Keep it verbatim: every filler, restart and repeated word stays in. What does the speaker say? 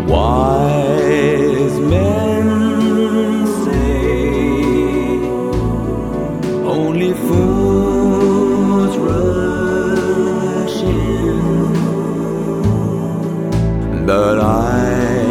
Wise men say only fools rush in, but I